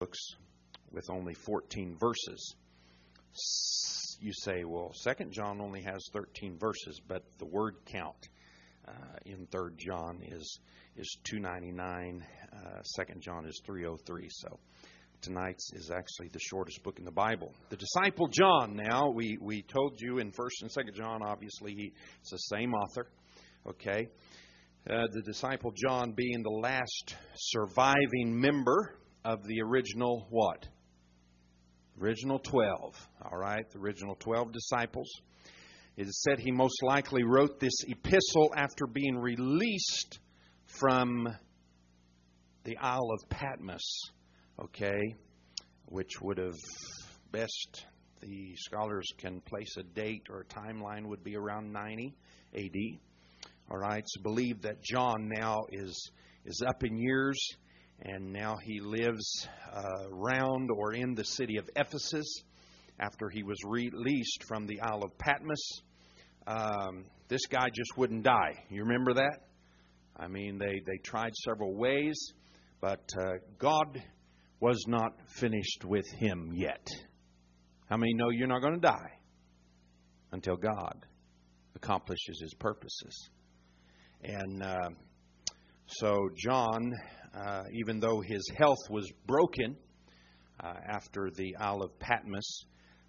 books with only 14 verses. You say, well, 2 John only has 13 verses, but the word count in 3 John is 299. 2 John is 303. So tonight's is actually the shortest book in the Bible. The disciple John, now, we told you in 1 and 2 John, obviously, it's the same author. Okay. The disciple John being the last surviving member of the original what? Original 12. All right, the original 12 disciples. It is said he most likely wrote this epistle after being released from the Isle of Patmos. Okay, which would have best the scholars can place a date or a timeline would be around 90 A.D. All right, it's believed that John now is up in years, and now he lives around or in the city of Ephesus after he was released from the Isle of Patmos. This guy just wouldn't die. You remember that? I mean, they tried several ways, but God was not finished with him yet. How many know you're not going to die until God accomplishes his purposes? And so John, even though his health was broken after the Isle of Patmos,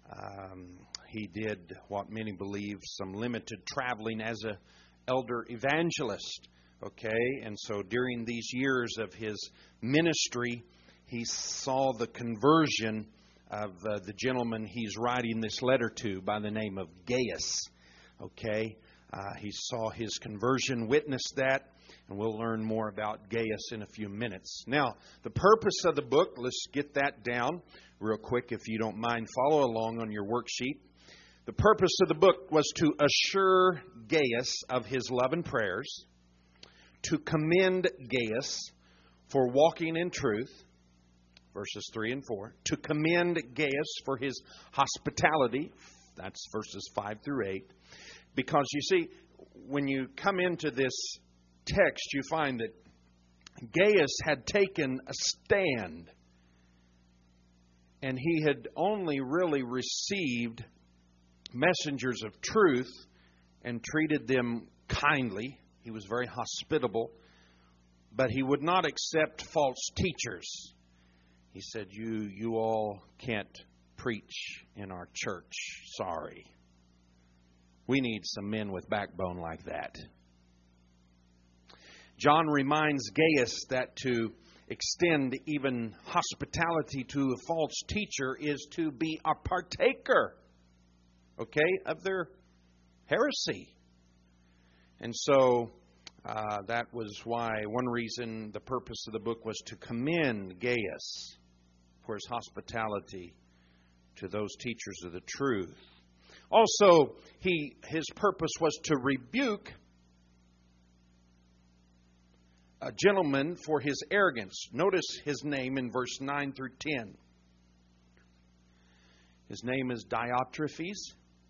he did what many believe some limited traveling as an elder evangelist. Okay, and so during these years of his ministry, he saw the conversion of the gentleman he's writing this letter to by the name of Gaius. Okay, he saw his conversion, witnessed that, and we'll learn more about Gaius in a few minutes. Now, the purpose of the book, let's get that down real quick if you don't mind. Follow along on your worksheet. The purpose of the book was to assure Gaius of his love and prayers, to commend Gaius for walking in truth, verses 3 and 4, to commend Gaius for his hospitality, that's verses 5 through 8, because you see, when you come into this text, you find that Gaius had taken a stand, and he had only really received messengers of truth and treated them kindly. He was very hospitable, but he would not accept false teachers. He said, you all can't preach in our church. Sorry. We need some men with backbone like that. John reminds Gaius that to extend even hospitality to a false teacher is to be a partaker, okay, of their heresy. And so that was why one reason the purpose of the book was to commend Gaius for his hospitality to those teachers of the truth. Also, his purpose was to rebuke a gentleman for his arrogance. Notice his name in verse 9 through 10. His name is Diotrephes.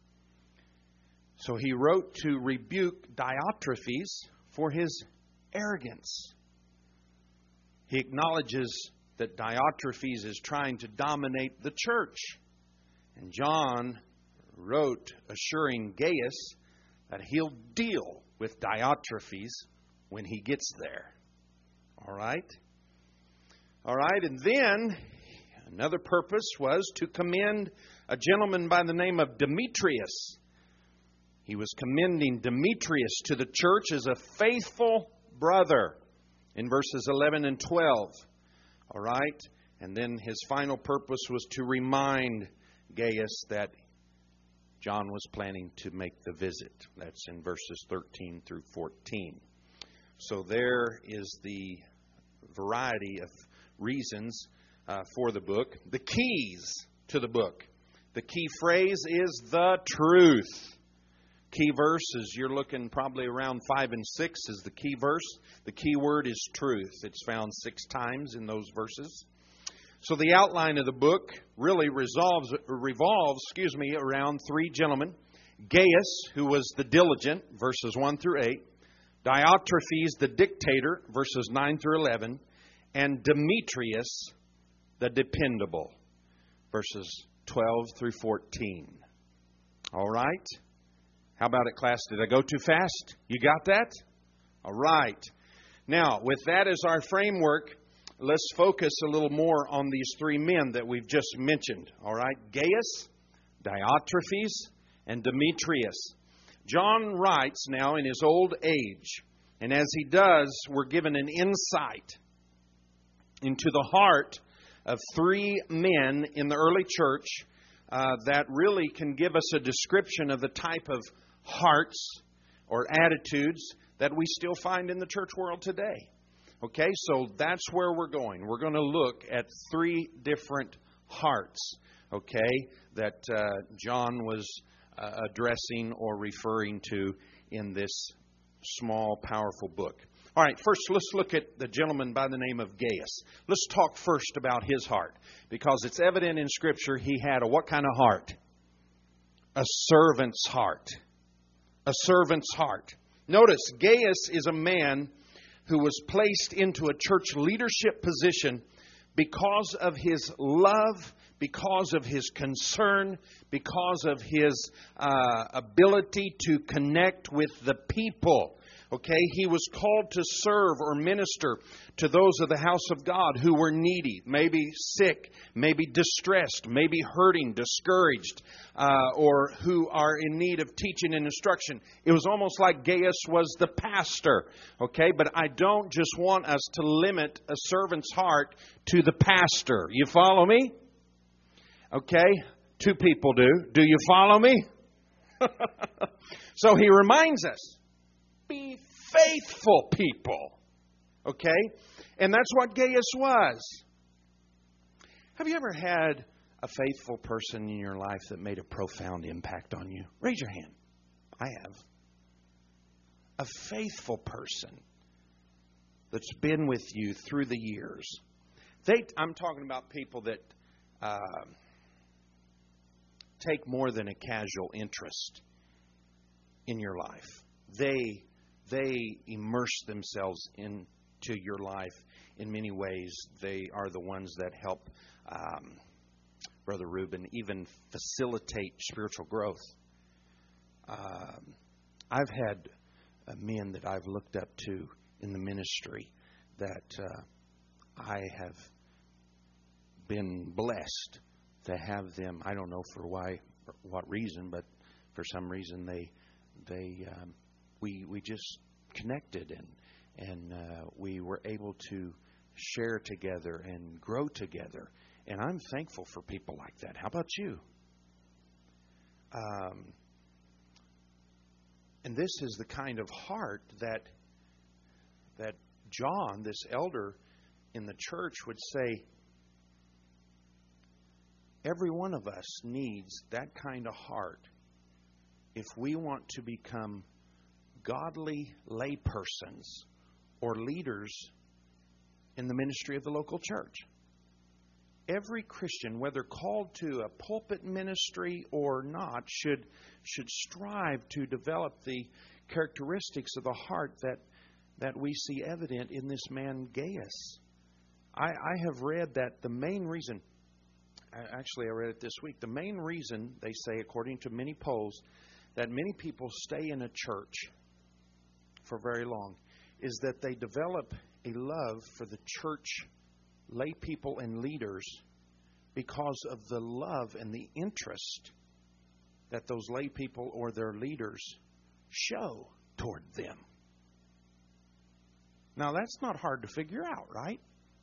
So he wrote to rebuke Diotrephes for his arrogance. He acknowledges that Diotrephes is trying to dominate the church. And John wrote assuring Gaius that he'll deal with Diotrephes when he gets there. All right? All right, and then another purpose was to commend a gentleman by the name of Demetrius. He was commending Demetrius to the church as a faithful brother in verses 11 and 12. All right? And then his final purpose was to remind Gaius that John was planning to make the visit. That's in verses 13 through 14. So there is the variety of reasons for the book. The keys to the book. The key phrase is the truth. Key verses, you're looking probably around 5 and 6 is the key verse. The key word is truth. It's found 6 times in those verses. So the outline of the book really revolves around 3 gentlemen. Gaius, who was the diligent, verses 1 through 8. Diotrephes, the dictator, verses 9 through 11. And Demetrius, the dependable. Verses 12 through 14. All right? How about it, class? Did I go too fast? You got that? All right. Now, with that as our framework, let's focus a little more on these three men that we've just mentioned. All right? Gaius, Diotrephes, and Demetrius. John writes now in his old age, and as he does, we're given an insight into the heart of three men in the early church that really can give us a description of the type of hearts or attitudes that we still find in the church world today. Okay, so that's where we're going. We're going to look at three different hearts, okay, that John was addressing or referring to in this small, powerful book. All right, first let's look at the gentleman by the name of Gaius. Let's talk first about his heart, because it's evident in Scripture he had a what kind of heart? A servant's heart. A servant's heart. Notice, Gaius is a man who was placed into a church leadership position because of his love, because of his concern, because of his ability to connect with the people. Okay, he was called to serve or minister to those of the house of God who were needy, maybe sick, maybe distressed, maybe hurting, discouraged, or who are in need of teaching and instruction. It was almost like Gaius was the pastor. Okay, but I don't just want us to limit a servant's heart to the pastor. You follow me? Okay, two people do. Do you follow me? So he reminds us, be faithful people. Okay? And that's what Gaius was. Have you ever had a faithful person in your life that made a profound impact on you? Raise your hand. I have. A faithful person that's been with you through the years. I'm talking about people that take more than a casual interest in your life. They immerse themselves into your life in many ways. They are the ones that help Brother Reuben even facilitate spiritual growth. I've had men that I've looked up to in the ministry that I have been blessed to have them. I don't know for what reason, but for some reason we just connected and we were able to share together and grow together. And I'm thankful for people like that. How about you? And this is the kind of heart that John, this elder in the church, would say, every one of us needs that kind of heart if we want to become godly laypersons or leaders in the ministry of the local church. Every Christian, whether called to a pulpit ministry or not, should strive to develop the characteristics of the heart that we see evident in this man Gaius. I have read that the main reason, actually I read it this week, the main reason, they say, according to many polls, that many people stay in a church for very long is that they develop a love for the church, lay people and leaders, because of the love and the interest that those lay people or their leaders show toward them. Now, that's not hard to figure out, right?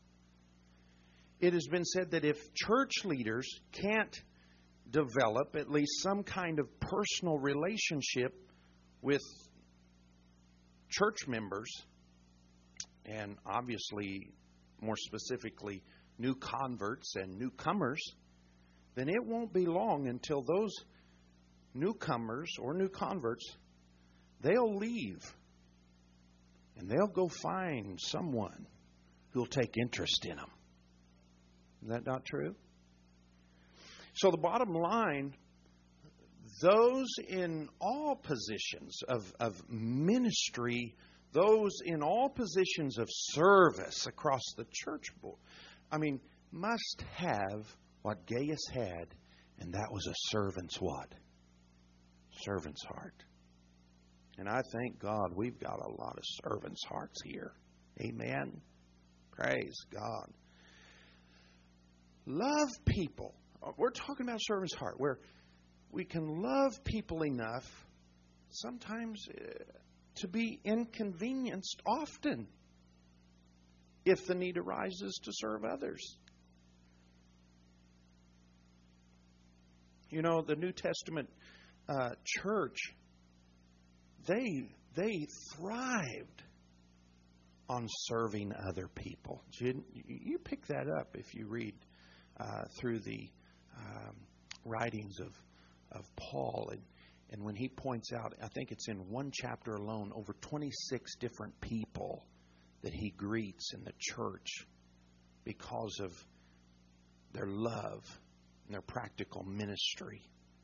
It has been said that if church leaders can't develop at least some kind of personal relationship with church members, and obviously, more specifically, new converts and newcomers, then it won't be long until those newcomers or new converts, they'll leave and they'll go find someone who'll take interest in them. Is that not true? So the bottom line, those in all positions of ministry, those in all positions of service across the church board, I mean, must have what Gaius had, and that was a servant's what? Servant's heart. And I thank God we've got a lot of servants' hearts here. Amen. Praise God. Love people. We're talking about servant's heart, where we can love people enough, sometimes to be inconvenienced often, if the need arises to serve others. You know, the New Testament church, they thrived on serving other people. You pick that up if you read through the writings of Paul. And when he points out, I think it's in one chapter alone, over 26 different people that he greets in the church because of their love and their practical ministry.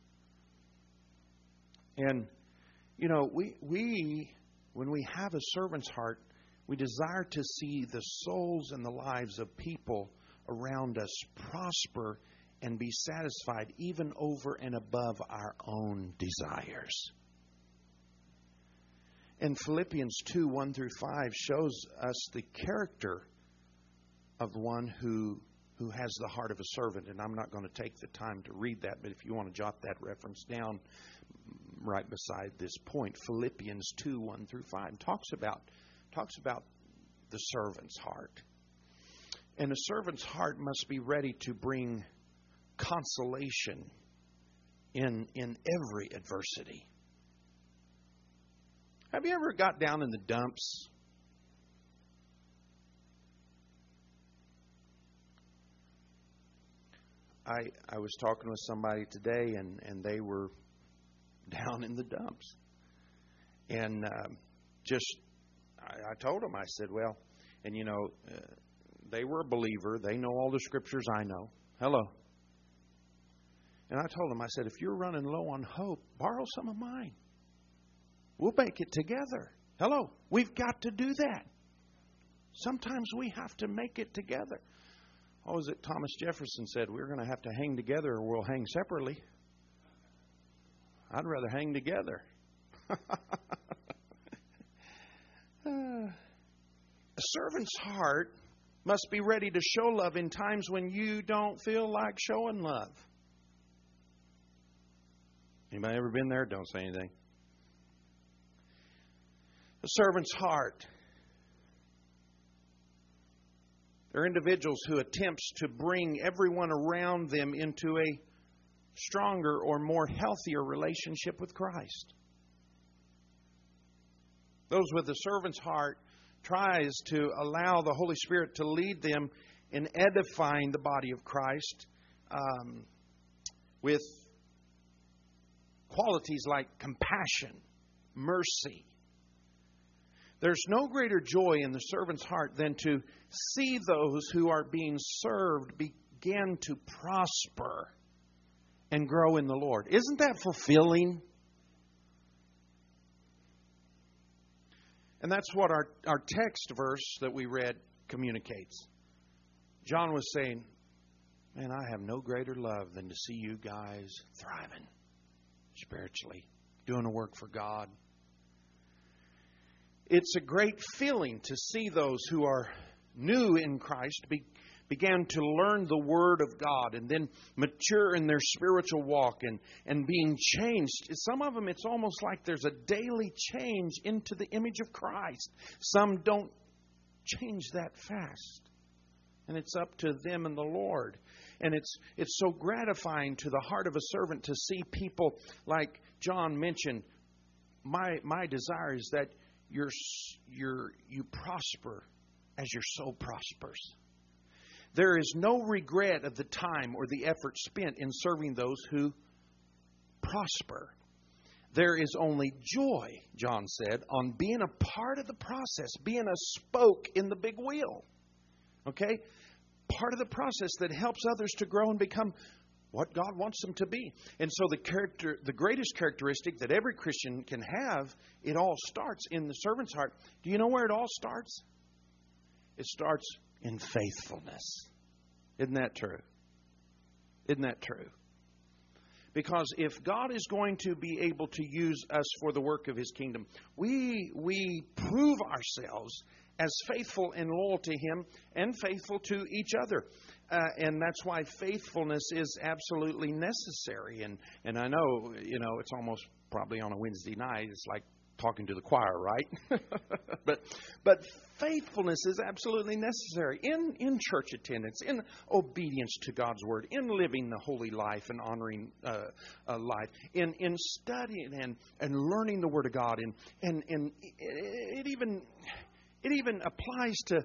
And, you know, we when we have a servant's heart, we desire to see the souls and the lives of people around us prosper and be satisfied even over and above our own desires. And Philippians 2, 1 through 5 shows us the character of one who has the heart of a servant. And I'm not going to take the time to read that, but if you want to jot that reference down right beside this point, Philippians 2, 1 through 5 talks about the servant's heart. And a servant's heart must be ready to bring consolation in every adversity. Have you ever got down in the dumps? I was talking with somebody today, and they were down in the dumps. And I told them, I said, well, and you know, they were a believer. They know all the scriptures I know. Hello. And I told them, I said, if you're running low on hope, borrow some of mine. We'll make it together. Hello. We've got to do that. Sometimes we have to make it together. What was it Thomas Jefferson said? We're going to have to hang together or we'll hang separately. I'd rather hang together. A servant's heart must be ready to show love in times when you don't feel like showing love. Anybody ever been there? Don't say anything. A servant's heart. They're individuals who attempts to bring everyone around them into a stronger or more healthier relationship with Christ. Those with a servant's heart tries to allow the Holy Spirit to lead them in edifying the body of Christ with qualities like compassion, mercy. There's no greater joy in the servant's heart than to see those who are being served begin to prosper and grow in the Lord. Isn't that fulfilling? And that's what our text verse that we read communicates. John was saying, man, I have no greater love than to see you guys thriving spiritually, doing a work for God. It's a great feeling to see those who are new in Christ began to learn the Word of God and then mature in their spiritual walk and being changed. Some of them, it's almost like there's a daily change into the image of Christ. Some don't change that fast. And it's up to them and the Lord. And it's so gratifying to the heart of a servant to see people, like John mentioned, my desire is that you prosper as your soul prospers. There is no regret of the time or the effort spent in serving those who prosper. There is only joy, John said, on being a part of the process, being a spoke in the big wheel. Okay? Part of the process that helps others to grow and become what God wants them to be. And so the greatest characteristic that every Christian can have, it all starts in the servant's heart. Do you know where it all starts? It starts in faithfulness. Isn't that true? Isn't that true? Because if God is going to be able to use us for the work of His kingdom, we prove ourselves as faithful and loyal to Him and faithful to each other. And that's why faithfulness is absolutely necessary. And I know, it's almost probably on a Wednesday night. It's like talking to the choir, right? But faithfulness is absolutely necessary in church attendance, in obedience to God's Word, in living the holy life and honoring life, in studying and learning the Word of God. And it even applies to,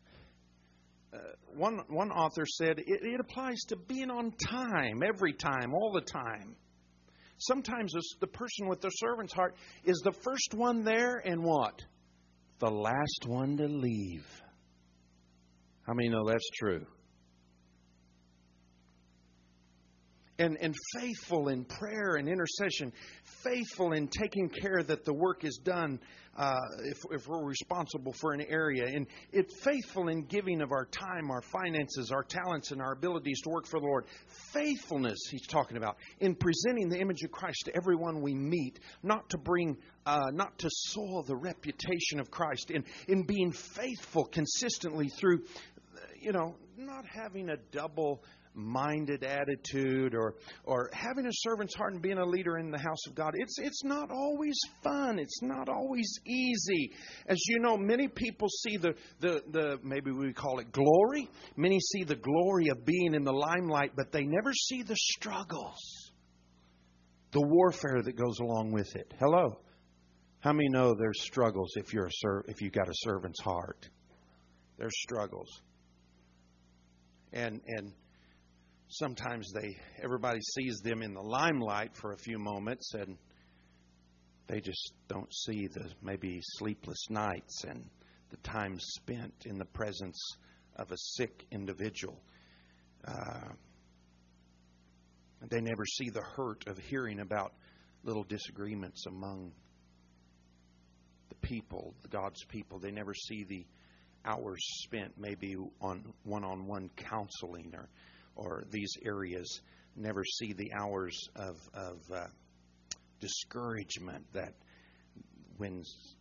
one author said, it applies to being on time, every time, all the time. Sometimes the person with the servant's heart is the first one there and what? The last one to leave. How many know that's true? And faithful in prayer and intercession, faithful in taking care that the work is done if we're responsible for an area. And it's faithful in giving of our time, our finances, our talents, and our abilities to work for the Lord. Faithfulness, he's talking about, in presenting the image of Christ to everyone we meet, not to soil the reputation of Christ, in being faithful consistently through, not having a double-minded attitude or having a servant's heart and being a leader in the house of God. It's not always fun. It's not always easy. As you know, many people see the maybe we call it glory. Many see the glory of being in the limelight, but they never see the struggles, the warfare that goes along with it. Hello. How many know there's struggles if you've got a servant's heart? There's struggles. And sometimes everybody sees them in the limelight for a few moments, and they just don't see the maybe sleepless nights and the time spent in the presence of a sick individual. They never see the hurt of hearing about little disagreements among the people, God's people. They never see the hours spent maybe on one-on-one counseling or these areas. Never see the hours of discouragement that when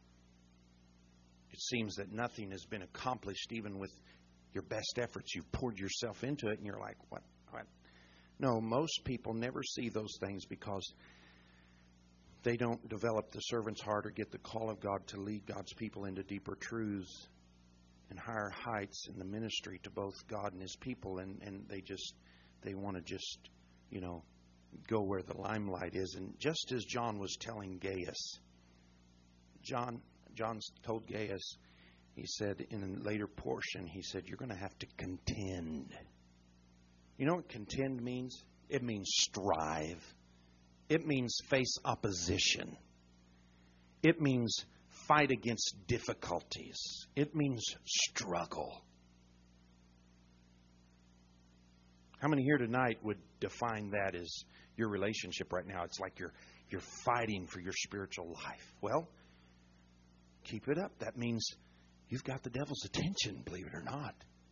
it seems that nothing has been accomplished, even with your best efforts, you've poured yourself into it, and you're like, what? No, most people never see those things because they don't develop the servant's heart or get the call of God to lead God's people into deeper truths and higher heights in the ministry to both God and His people, and they want to just go where the limelight is. And just as John was telling Gaius, John told Gaius, he said in a later portion, he said, you're going to have to contend. You know what contend means? It means strive. It means face opposition. It means fight against difficulties. It means struggle. How many here tonight would define that as your relationship right now? It's like you're fighting for your spiritual life. Well, keep it up. That means you've got the devil's attention, believe it or not.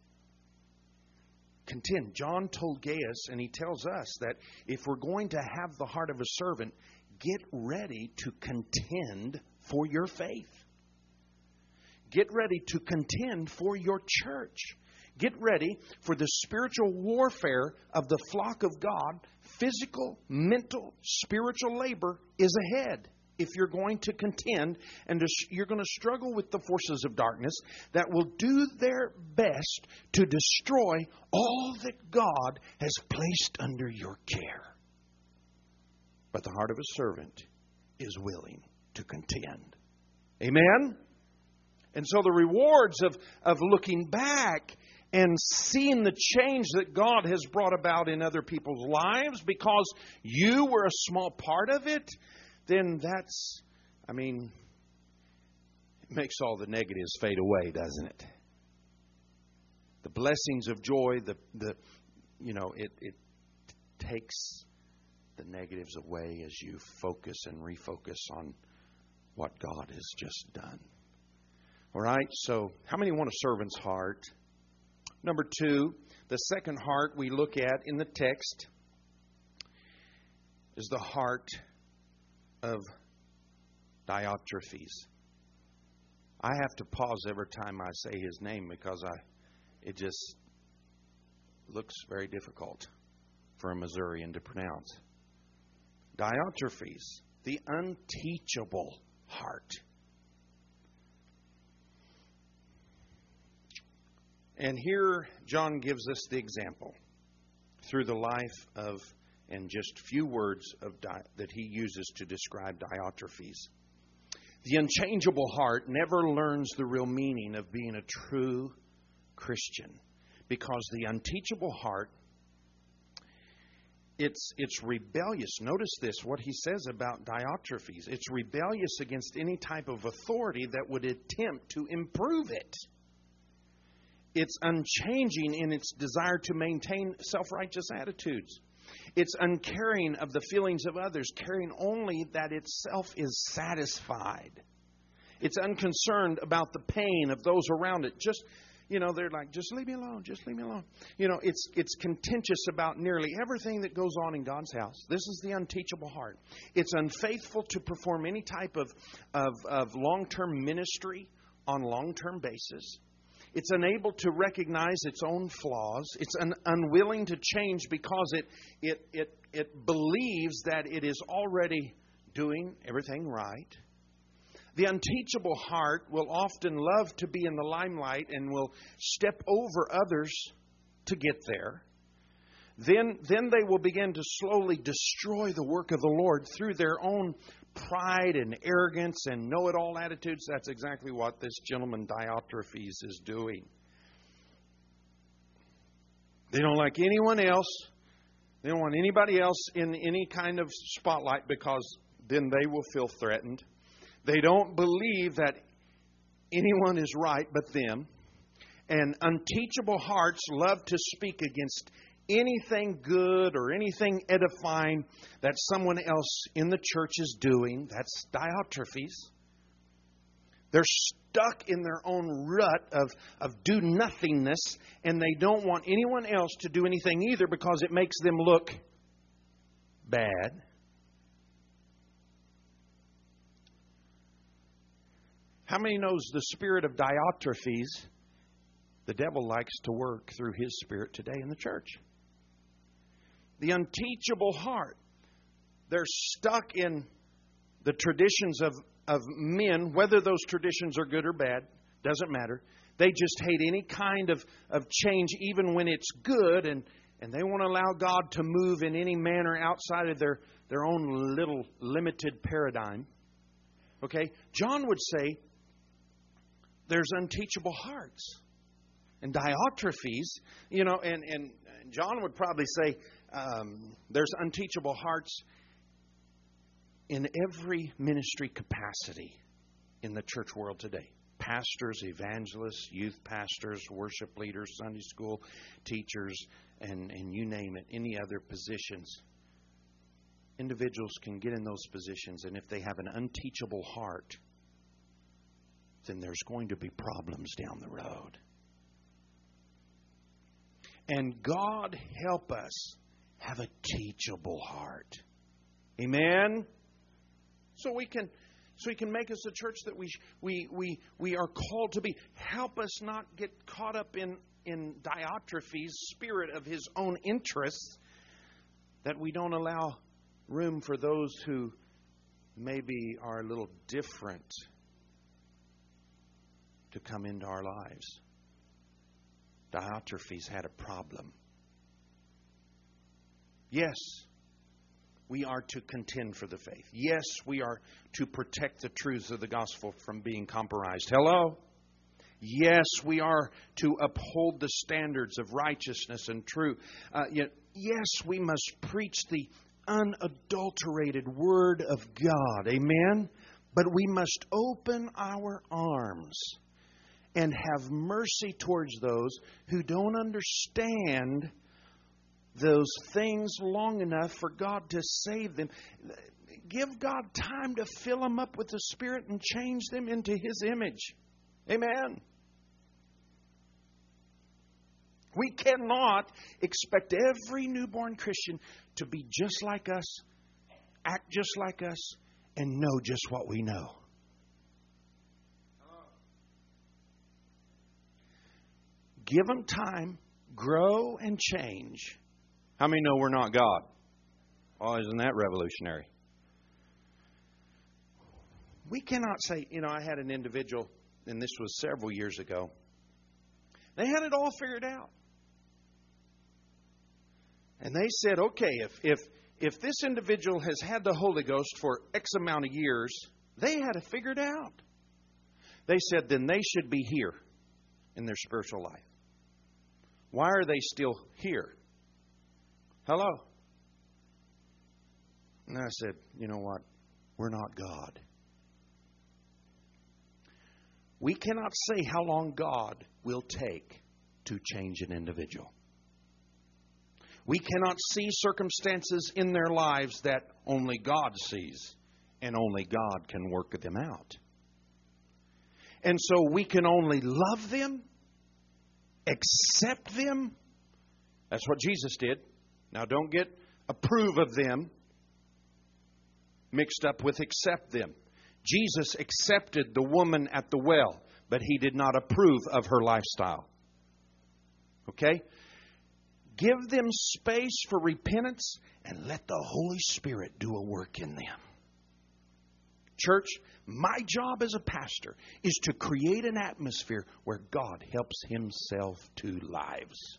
Contend. John told Gaius, and he tells us, that if we're going to have the heart of a servant, get ready to contend for your faith. Get ready to contend for your church. Get ready for the spiritual warfare of the flock of God. Physical, mental, spiritual labor is ahead. If you're going to contend and you're going to struggle with the forces of darkness that will do their best to destroy all that God has placed under your care. But the heart of a servant is willing to contend. Amen? And so the rewards of looking back and seeing the change that God has brought about in other people's lives because you were a small part of it, then it makes all the negatives fade away, doesn't it? The blessings of joy, it takes the negatives away as you focus and refocus on what God has just done. All right, so how many want a servant's heart? Number two, the second heart we look at in the text is the heart of Diotrephes. I have to pause every time I say his name because it just looks very difficult for a Missourian to pronounce. Diotrephes, the unteachable heart. And here John gives us the example through the life of, and just few words of that he uses to describe Diotrephes. The unchangeable heart never learns the real meaning of being a true Christian, because the unteachable heart, it's rebellious. Notice this, what he says about Diotrephes. It's rebellious against any type of authority that would attempt to improve it. It's unchanging in its desire to maintain self-righteous attitudes. It's uncaring of the feelings of others, caring only that itself is satisfied. It's unconcerned about the pain of those around it. They're like, just leave me alone, just leave me alone. It's contentious about nearly everything that goes on in God's house. This is the unteachable heart. It's unfaithful to perform any type of long-term ministry on a long-term basis. It's unable to recognize its own flaws. It's unwilling to change because it believes that it is already doing everything right. The unteachable heart will often love to be in the limelight and will step over others to get there. Then they will begin to slowly destroy the work of the Lord through their own pride and arrogance and know-it-all attitudes. That's exactly what this gentleman Diotrephes is doing. They don't like anyone else. They don't want anybody else in any kind of spotlight because then they will feel threatened. They don't believe that anyone is right but them. And unteachable hearts love to speak against anything good or anything edifying that someone else in the church is doing. That's Diotrephes. They're stuck in their own rut of do-nothingness, and they don't want anyone else to do anything either because it makes them look bad. How many knows the spirit of Diotrephes? The devil likes to work through his spirit today in the church. The unteachable heart. They're stuck in the traditions of men, whether those traditions are good or bad, doesn't matter. They just hate any kind of change, even when it's good, and they won't allow God to move in any manner outside of their own little limited paradigm. Okay? John would say there's unteachable hearts. And Diotrephes, and John would probably say there's unteachable hearts in every ministry capacity in the church world today. Pastors, evangelists, youth pastors, worship leaders, Sunday school teachers, and you name it, any other positions. Individuals can get in those positions, and if they have an unteachable heart, then there's going to be problems down the road. And God help us have a teachable heart. Amen? So we can make us a church that we are called to be. Help us not get caught up in Diotrephes' spirit of his own interests, that we don't allow room for those who maybe are a little different to come into our lives. Diotrephes had a problem. Yes, we are to contend for the faith. Yes, we are to protect the truths of the gospel from being compromised. Hello? Yes, we are to uphold the standards of righteousness and truth. Yes, we must preach the unadulterated Word of God. Amen? But we must open our arms and have mercy towards those who don't understand those things long enough for God to save them. Give God time to fill them up with the Spirit and change them into His image. Amen. We cannot expect every newborn Christian to be just like us, act just like us, and know just what we know. Give them time, grow and change. How many know we're not God? Oh, isn't that revolutionary? We cannot say, I had an individual, and this was several years ago. They had it all figured out. And they said, okay, if this individual has had the Holy Ghost for X amount of years, they had it figured out. They said, then they should be here in their spiritual life. Why are they still here? Hello? And I said, you know what? We're not God. We cannot say how long God will take to change an individual. We cannot see circumstances in their lives that only God sees, and only God can work them out. And so we can only love them, accept them. That's what Jesus did. Now don't get approve of them mixed up with accept them. Jesus accepted the woman at the well, but He did not approve of her lifestyle. Okay? Give them space for repentance and let the Holy Spirit do a work in them. Church, my job as a pastor is to create an atmosphere where God helps Himself to lives.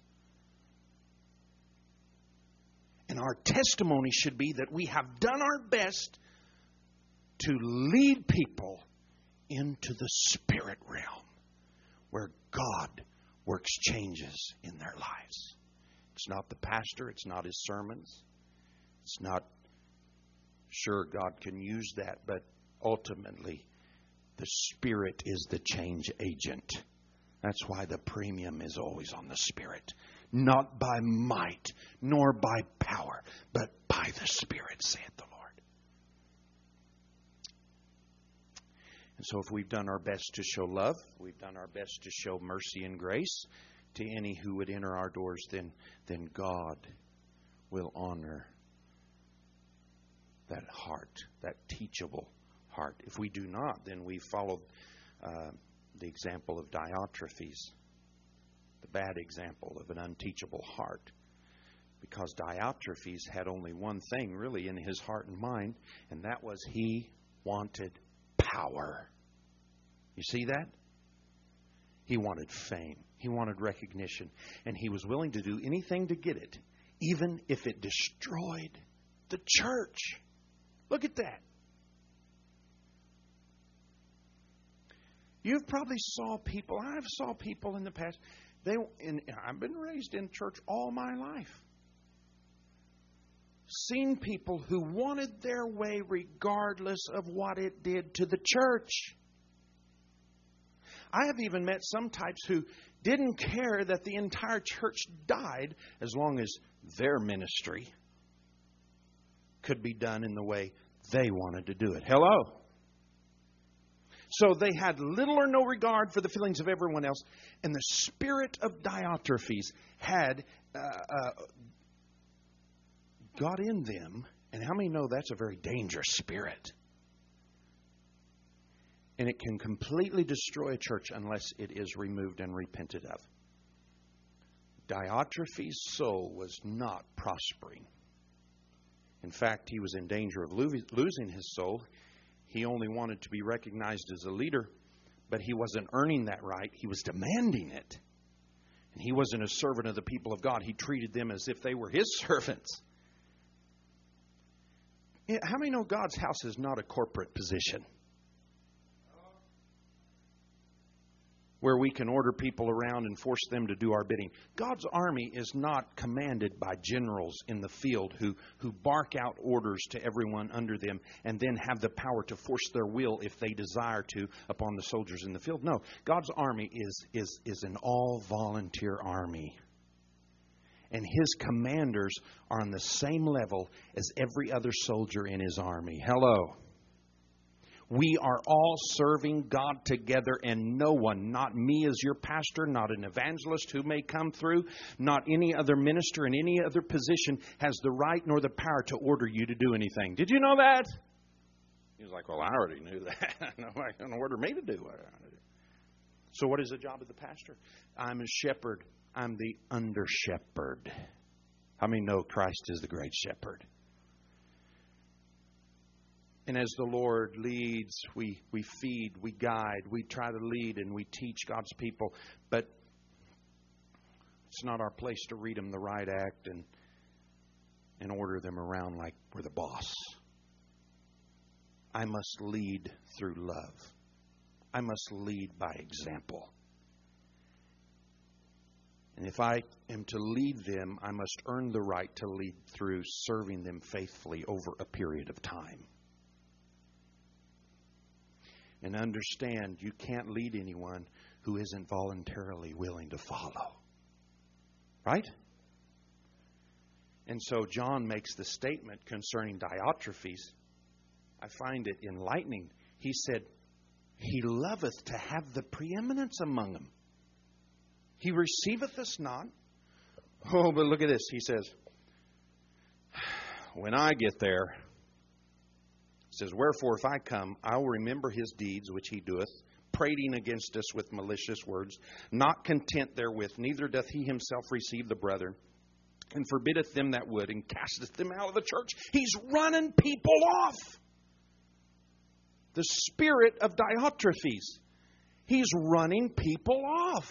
And our testimony should be that we have done our best to lead people into the spirit realm where God works changes in their lives. It's not the pastor. It's not his sermons. It's not, sure, God can use that, but ultimately, the Spirit is the change agent. That's why the premium is always on the Spirit. Not by might, nor by power, but by the Spirit, saith the Lord. And so if we've done our best to show love, we've done our best to show mercy and grace to any who would enter our doors, then God will honor that heart, that teachable heart. If we do not, then we follow the example of Diotrephes, the bad example of an unteachable heart. Because Diotrephes had only one thing really in his heart and mind, and that was he wanted power. You see that? He wanted fame. He wanted recognition. And he was willing to do anything to get it, even if it destroyed the church. Look at that. You've probably saw people, I've saw people in the past, I've been raised in church all my life. Seen people who wanted their way regardless of what it did to the church. I have even met some types who didn't care that the entire church died as long as their ministry could be done in the way they wanted to do it. Hello? So they had little or no regard for the feelings of everyone else. And the spirit of Diotrephes had got in them. And how many know that's a very dangerous spirit? And it can completely destroy a church unless it is removed and repented of. Diotrephes' soul was not prospering. In fact, he was in danger of losing his soul. He only wanted to be recognized as a leader, but he wasn't earning that right. He was demanding it. And he wasn't a servant of the people of God. He treated them as if they were his servants. How many know God's house is not a corporate position where we can order people around and force them to do our bidding? God's army is not commanded by generals in the field who bark out orders to everyone under them and then have the power to force their will, if they desire to, upon the soldiers in the field. No, God's army is an all-volunteer army. And His commanders are on the same level as every other soldier in His army. Hello. We are all serving God together, and no one, not me as your pastor, not an evangelist who may come through, not any other minister in any other position, has the right nor the power to order you to do anything. Did you know that? He was like, well, I already knew that. Nobody's going to order me to do what I want to do. So what is the job of the pastor? I'm a shepherd. I'm the under shepherd. How many know Christ is the great shepherd? And as the Lord leads, we feed, we guide, we try to lead, and we teach God's people. But it's not our place to read them the right act and order them around like we're the boss. I must lead through love. I must lead by example. And if I am to lead them, I must earn the right to lead through serving them faithfully over a period of time. And understand, you can't lead anyone who isn't voluntarily willing to follow. Right? And so John makes the statement concerning Diotrephes. I find it enlightening. He said, he loveth to have the preeminence among them. He receiveth us not. Oh, but look at this. He says, when I get there, he says, wherefore if I come, I will remember his deeds which he doeth, prating against us with malicious words, not content therewith, neither doth he himself receive the brethren, and forbiddeth them that would, and casteth them out of the church. He's running people off. The spirit of Diotrephes. He's running people off.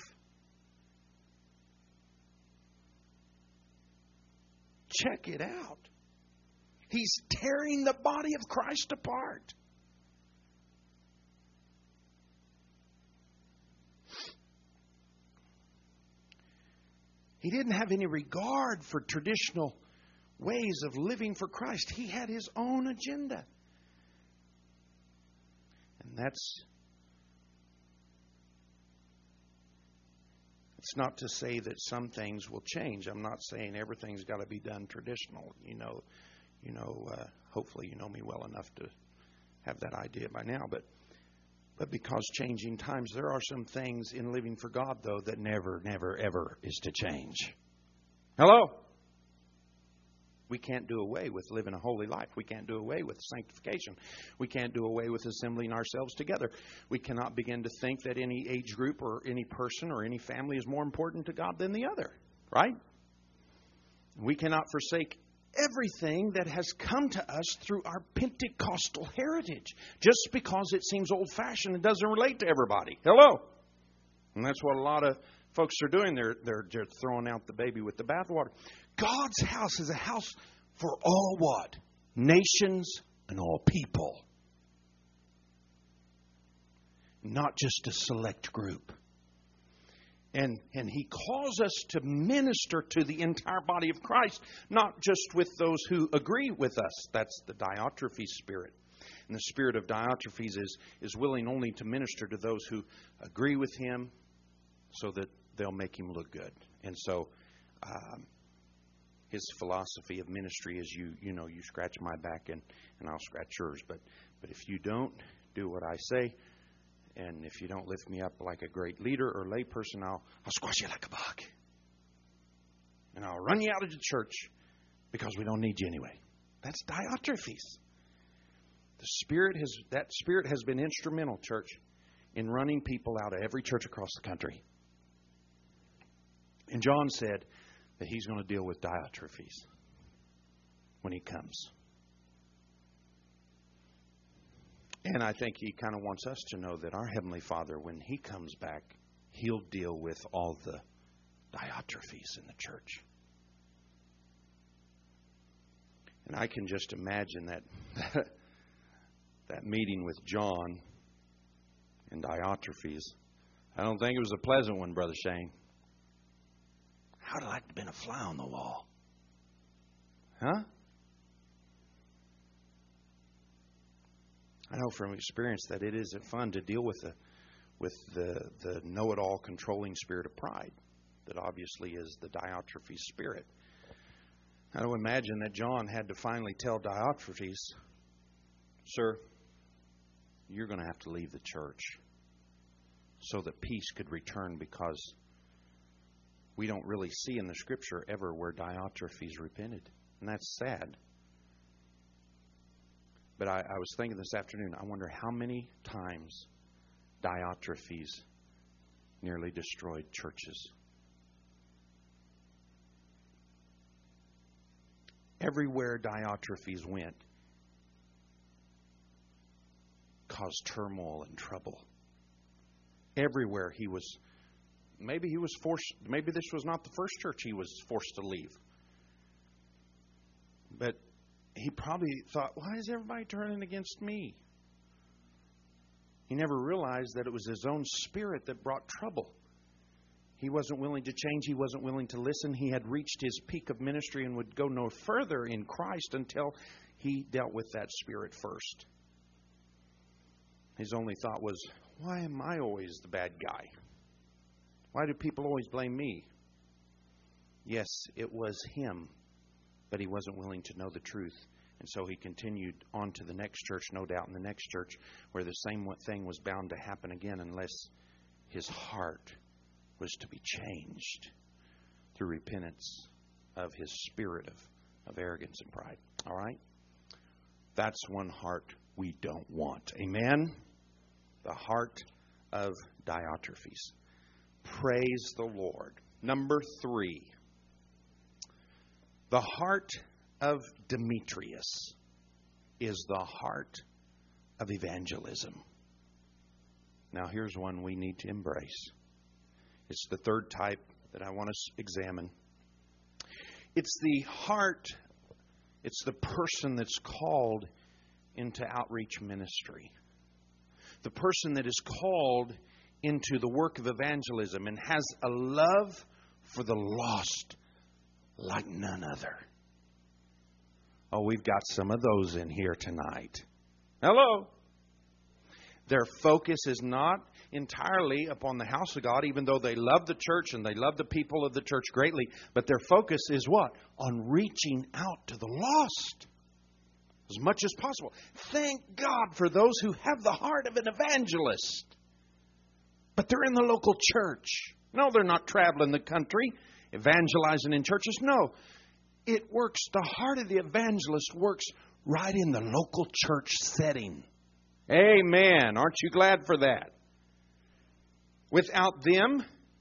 Check it out. He's tearing the body of Christ apart. He didn't have any regard for traditional ways of living for Christ. He had his own agenda. And it's not to say that some things will change. I'm not saying everything's got to be done traditional. Hopefully you know me well enough to have that idea by now. But because changing times, there are some things in living for God, though, that never, never, ever is to change. Hello? We can't do away with living a holy life. We can't do away with sanctification. We can't do away with assembling ourselves together. We cannot begin to think that any age group or any person or any family is more important to God than the other. Right? We cannot forsake everything that has come to us through our Pentecostal heritage. Just because it seems old-fashioned, it doesn't relate to everybody. Hello? And that's what a lot of folks are doing. They're throwing out the baby with the bathwater. God's house is a house for all what? Nations and all people. Not just a select group. And He calls us to minister to the entire body of Christ, not just with those who agree with us. That's the Diotrephes spirit. And the spirit of Diotrephes is willing only to minister to those who agree with him so that they'll make him look good. And so his philosophy of ministry is you scratch my back and I'll scratch yours. But if you don't do what I say, and if you don't lift me up like a great leader or layperson, I'll squash you like a bug. And I'll run you out of the church because we don't need you anyway. That's Diotrephes. That spirit has been instrumental, church, in running people out of every church across the country. And John said that he's going to deal with Diotrephes when he comes. And I think he kind of wants us to know that our Heavenly Father, when He comes back, He'll deal with all the Diotrephes in the church. And I can just imagine that meeting with John and Diotrephes. I don't think it was a pleasant one, Brother Shane. How'd I like to have been a fly on the wall? Huh? I know from experience that it isn't fun to deal with the know-it-all controlling spirit of pride that obviously is the Diotrephes spirit. I don't imagine that John had to finally tell Diotrephes, sir, you're going to have to leave the church so that peace could return, because we don't really see in the Scripture ever where Diotrephes repented. And that's sad. But I was thinking this afternoon, I wonder how many times Diotrephes nearly destroyed churches. Everywhere Diotrephes went caused turmoil and trouble. Everywhere he was, maybe this was not the first church he was forced to leave. But he probably thought, why is everybody turning against me? He never realized that it was his own spirit that brought trouble. He wasn't willing to change. He wasn't willing to listen. He had reached his peak of ministry and would go no further in Christ until he dealt with that spirit first. His only thought was, why am I always the bad guy? Why do people always blame me? Yes, it was him, but he wasn't willing to know the truth. And so he continued on to the next church, no doubt in the next church, where the same thing was bound to happen again unless his heart was to be changed through repentance of his spirit of arrogance and pride. All right? That's one heart we don't want. Amen? The heart of Diotrephes. Praise the Lord. Number 3. The heart of Demetrius is the heart of evangelism. Now, here's one we need to embrace. It's the third type that I want to examine. It's the heart, it's the person that's called into outreach ministry. The person that is called into the work of evangelism and has a love for the lost like none other. Oh, we've got some of those in here tonight. Hello. Their focus is not entirely upon the house of God, even though they love the church and they love the people of the church greatly. But their focus is what? On reaching out to the lost as much as possible. Thank God for those who have the heart of an evangelist. But they're in the local church. No, they're not traveling the country, evangelizing in churches. No, it works. The heart of the evangelist works right in the local church setting. Amen. Aren't you glad for that? Without them,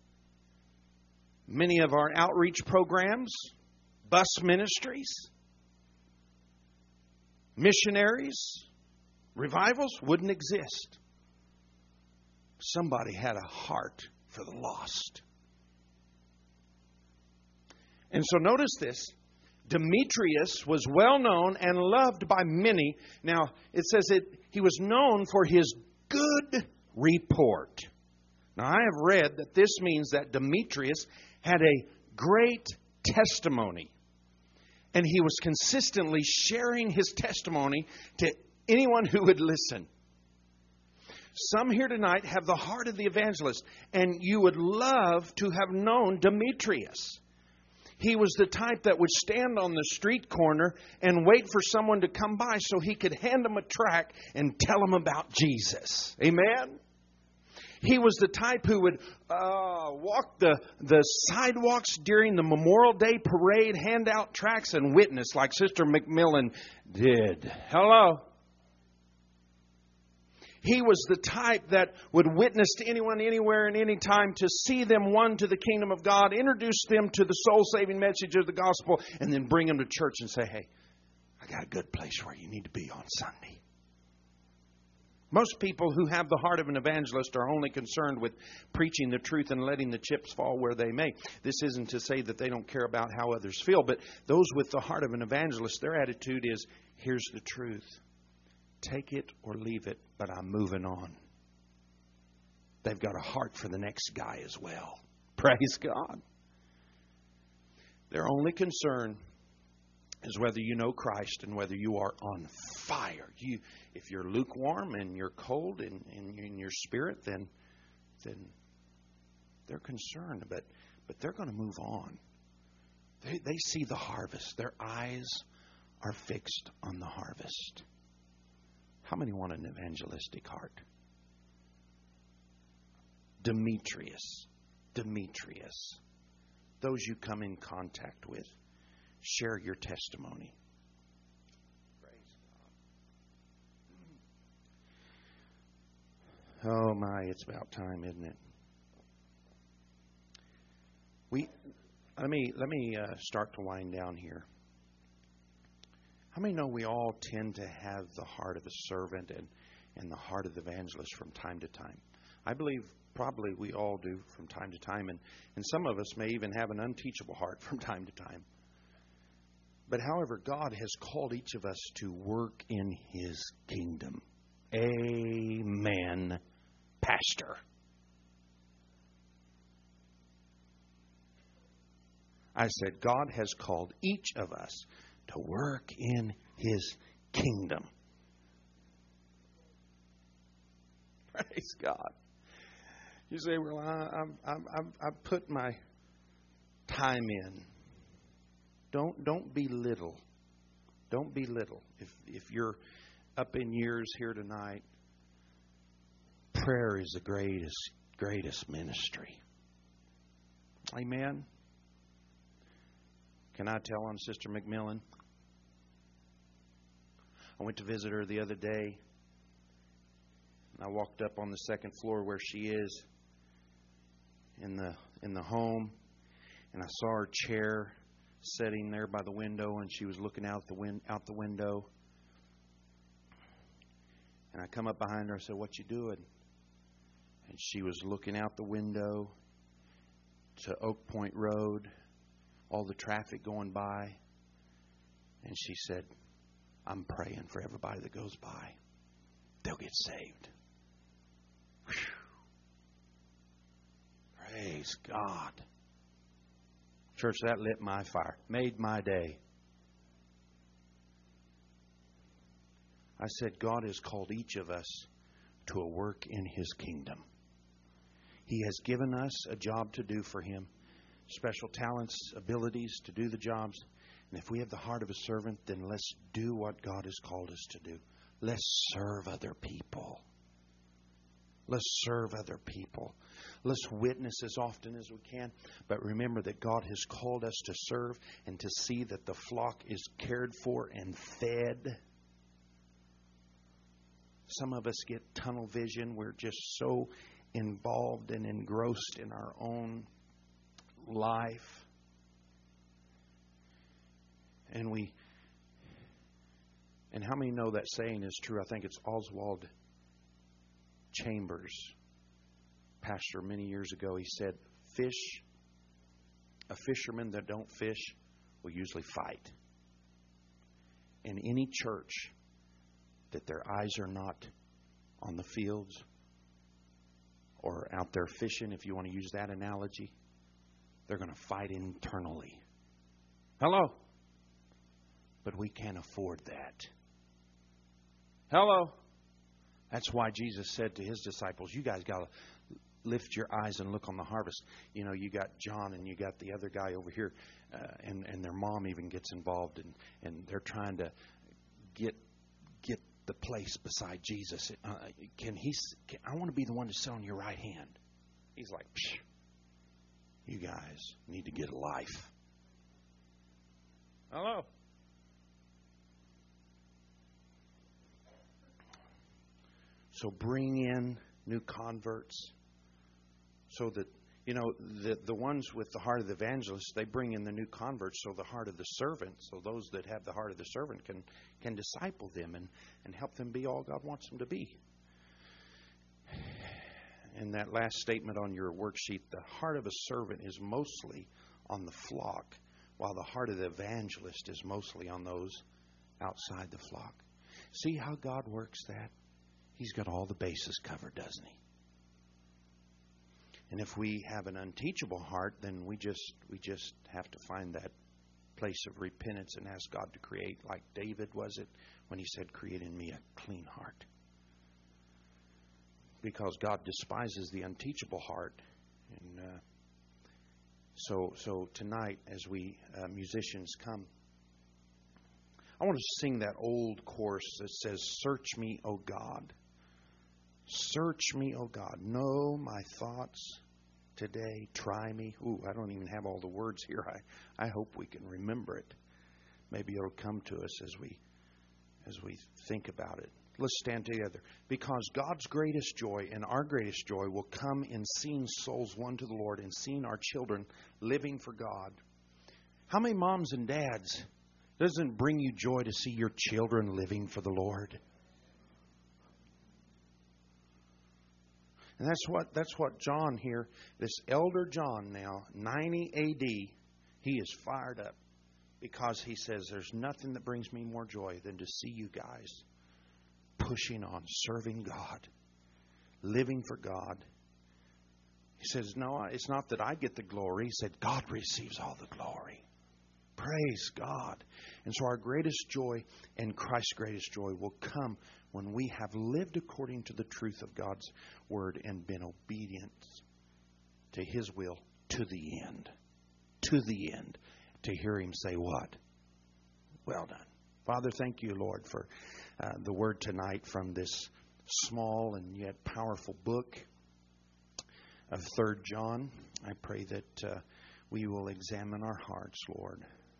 many of our outreach programs, bus ministries, missionaries, revivals wouldn't exist. Somebody had a heart for the lost. And so notice this. Demetrius was well known and loved by many. Now, it says he was known for his good report. Now, I have read that this means that Demetrius had a great testimony. And he was consistently sharing his testimony to anyone who would listen. Some here tonight have the heart of the evangelist, and you would love to have known Demetrius. He was the type that would stand on the street corner and wait for someone to come by so he could hand them a tract and tell them about Jesus. Amen? He was the type who would walk the sidewalks during the Memorial Day parade, hand out tracts, and witness like Sister McMillan did. Hello? He was the type that would witness to anyone, anywhere, and any time to see them won to the kingdom of God, introduce them to the soul-saving message of the gospel, and then bring them to church and say, hey, I got a good place where you need to be on Sunday. Most people who have the heart of an evangelist are only concerned with preaching the truth and letting the chips fall where they may. This isn't to say that they don't care about how others feel, but those with the heart of an evangelist, their attitude is, here's the truth. Take it or leave it, but I'm moving on. They've got a heart for the next guy as well. Praise God. Their only concern is whether you know Christ and whether you are on fire. If you're lukewarm and you're cold in your spirit, then they're concerned, but they're going to move on. They see the harvest. Their eyes are fixed on the harvest. How many want an evangelistic heart? Demetrius. Those you come in contact with, share your testimony. Praise God. Oh my, it's about time, isn't it? Let me start to wind down here. How many know we all tend to have the heart of a servant and the heart of the evangelist from time to time? I believe probably we all do from time to time, and some of us may even have an unteachable heart from time to time. But however, God has called each of us to work in His kingdom. Amen, Pastor. I said, God has called each of us to work in His kingdom. Praise God. You say, well, I've put my time in. Don't belittle. Don't belittle. If you're up in years here tonight, prayer is the greatest ministry. Amen. Can I tell on Sister McMillan? I went to visit her the other day. And I walked up on the second floor where she is in the home, and I saw her chair sitting there by the window, and she was looking out the window. And I come up behind her. I said, "What you doing?" And she was looking out the window to Oak Point Road, all the traffic going by. And she said, "I'm praying for everybody that goes by. They'll get saved." Whew. Praise God. Church, that lit my fire. Made my day. I said, God has called each of us to a work in His kingdom. He has given us a job to do for Him. Special talents, abilities to do the jobs. And if we have the heart of a servant, then let's do what God has called us to do. Let's serve other people. Let's serve other people. Let's witness as often as we can. But remember that God has called us to serve and to see that the flock is cared for and fed. Some of us get tunnel vision. We're just so involved and engrossed in our own life. And how many know that saying is true? I think it's Oswald Chambers, pastor many years ago. He said, a fisherman that don't fish will usually fight. In any church that their eyes are not on the fields or out there fishing, if you want to use that analogy, they're going to fight internally. Hello? But we can't afford that. Hello? That's why Jesus said to His disciples, you guys got to lift your eyes and look on the harvest. You know, you got John and you got the other guy over here, and their mom even gets involved, and they're trying to get the place beside Jesus. I want to be the one to sit on your right hand. He's like, psh, you guys need to get a life. Hello? So bring in new converts so that, you know, the ones with the heart of the evangelist, they bring in the new converts, so the heart of the servant, so those that have the heart of the servant can disciple them and help them be all God wants them to be. And that last statement on your worksheet, the heart of a servant is mostly on the flock, while the heart of the evangelist is mostly on those outside the flock. See how God works that? He's got all the bases covered, doesn't He? And if we have an unteachable heart, then we just have to find that place of repentance and ask God to create, like David was it, when he said, "Create in me a clean heart." Because God despises the unteachable heart. And so tonight, as we musicians come, I want to sing that old chorus that says, "Search me, O God. Search me, O God. Know my thoughts today. Try me." Ooh, I don't even have all the words here. I hope we can remember it. Maybe it'll come to us as we think about it. Let's stand together. Because God's greatest joy and our greatest joy will come in seeing souls won to the Lord and seeing our children living for God. How many moms and dads doesn't bring you joy to see your children living for the Lord? And that's what John here, this elder John now, 90 AD, he is fired up because he says, there's nothing that brings me more joy than to see you guys pushing on, serving God, living for God. He says, no, it's not that I get the glory. He said, God receives all the glory. Praise God. And so our greatest joy and Christ's greatest joy will come when we have lived according to the truth of God's Word and been obedient to His will to the end. To the end. To hear Him say what? Well done. Father, thank you, Lord, for the Word tonight from this small and yet powerful book of 3 John. I pray that we will examine our hearts, Lord.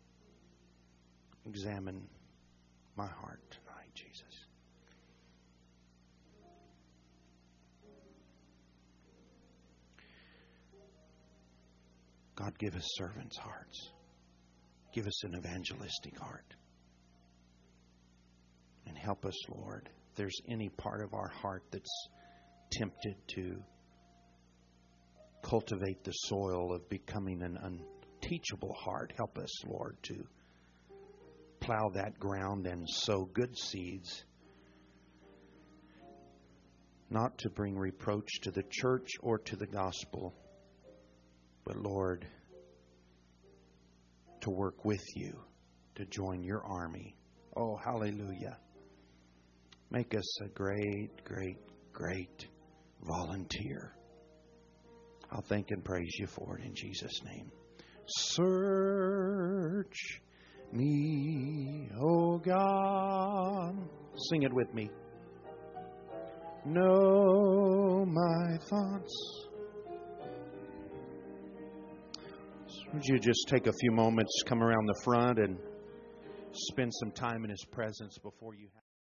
Examine my heart tonight, Jesus. God, give us servants' hearts. Give us an evangelistic heart. And help us, Lord, if there's any part of our heart that's tempted to cultivate the soil of becoming an unteachable heart, help us, Lord, to plow that ground and sow good seeds, not to bring reproach to the church or to the gospel, but, Lord, to work with you, to join your army. Oh, hallelujah. Make us a great, great, great volunteer. I'll thank and praise you for it in Jesus' name. Search me, O God. Sing it with me. Know my thoughts. Would you just take a few moments, come around the front and spend some time in His presence before you have